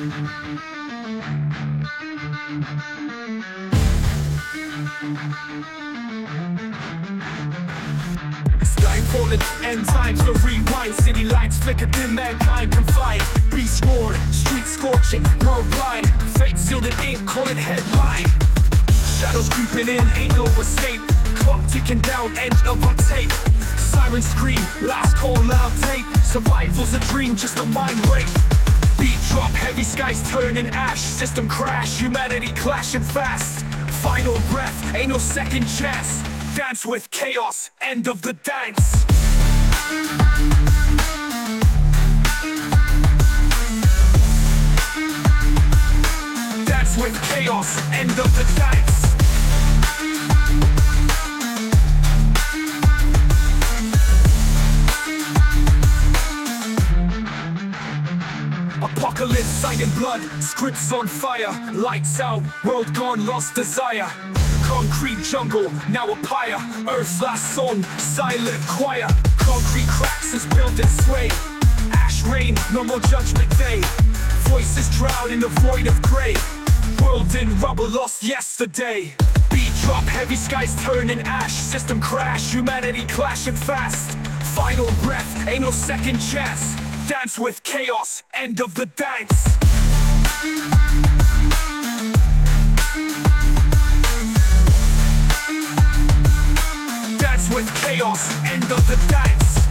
Sky falling, end times to rewind. City lights flicker, dim, mankind confined. Beast roared, streets scorching, world blind. Fate sealed in ink, call it headline. Shadows creeping in, ain't no escape. Clock ticking down, end of our tape. Sirens scream, last call, loud tape. Survival's a dream, just a mind rape. Beat drop, heavy skies turning ash. System crash, humanity clashing fast. Final breath, ain't no second chance. Dance with chaos, end of the dance. Dance with chaos, end of the dance. Apocalypse, sight in blood, scripts on fire. Lights out, world gone, lost desire. Concrete jungle, now a pyre. Earth's last song, silent choir. Concrete cracks as buildings sway. Ash rain, no more judgment day. Voices drown in the void of grey. World in rubble, lost yesterday. Beat drop, heavy skies turning ash. System crash, humanity clashing fast. Final breath, ain't no second chance. Dance with chaos, end of the dance. Dance with chaos, end of the dance.